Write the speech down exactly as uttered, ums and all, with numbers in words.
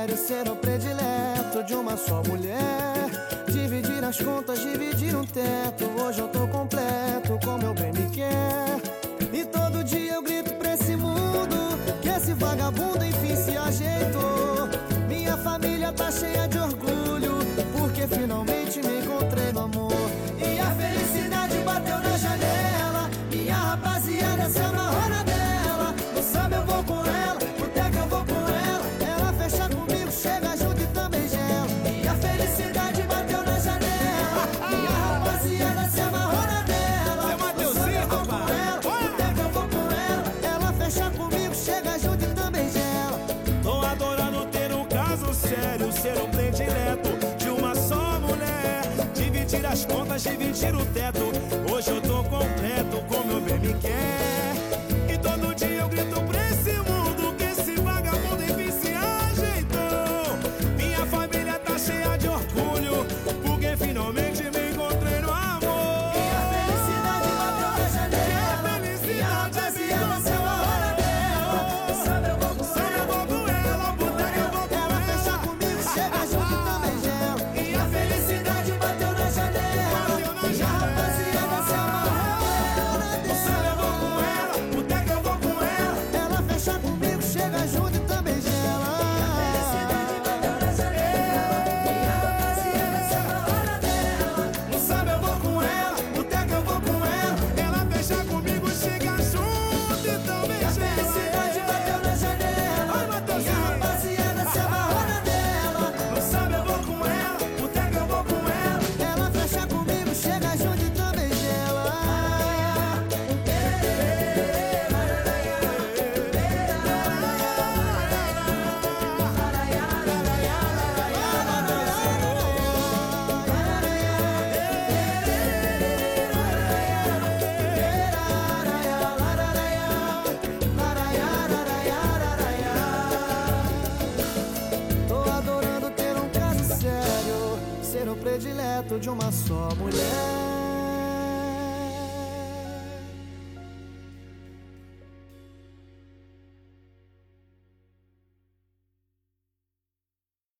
sério, ser o predileto de uma só mulher. Dividir as contas, dividir um teto. Hoje eu tô completo, como meu bem me quer. E todo dia eu grito pra esse mundo que esse vagabundo enfim se ajeitou. Minha família tá cheia de orgulho, porque finalmente me encontrei no amor. E a felicidade bateu na janela, minha rapaziada se amarrou na dela. No samba eu vou com ela, no teco eu vou com ela. Ela fecha comigo, chega junto e também gela. E a felicidade bateu na janela, minha rapaziada se amarrou na dela. No samba eu vou com ela, no teco eu vou com ela. Ela fecha comigo, chega junto e também gela. Tô adorando ter um caso sério, ser um predileto de uma só mulher. Dividir as contas, dividir o teto. Hoje eu tô completo, como meu bem me quer. E todo dia eu grito pra esse mundo que esse vagabundo enfim se ajeitou. Minha família tá cheia de orgulho, porque finalmente me encontrei no amor. E a felicidade bateu na janela, minha rapaziada se amarrou na dela. No samba eu vou com ela, Eu vou com ela, boteco eu vou com ela fecha comigo, chega junto e também gela. E a felicidade bateu na janela, minha rapaziada se amarrou na No samba eu vou com ela, boteco eu vou com ela. Ela fecha comigo, chega junto e também gela. A felicidade bateu na janela, minha rapaziada se amarrou na dela. No samba eu vou com ela, no teco eu vou com ela. Ela fecha comigo, chega junto e também A gela. felicidade bateu na janela, Ai, Matheusinho. minha rapaziada se amarrou na dela. No samba eu vou com ela, no teco eu vou com ela. Ela fecha comigo, chega junto e também gela. Tô adorando ter um caso sério, ser o predileto de uma só mulher.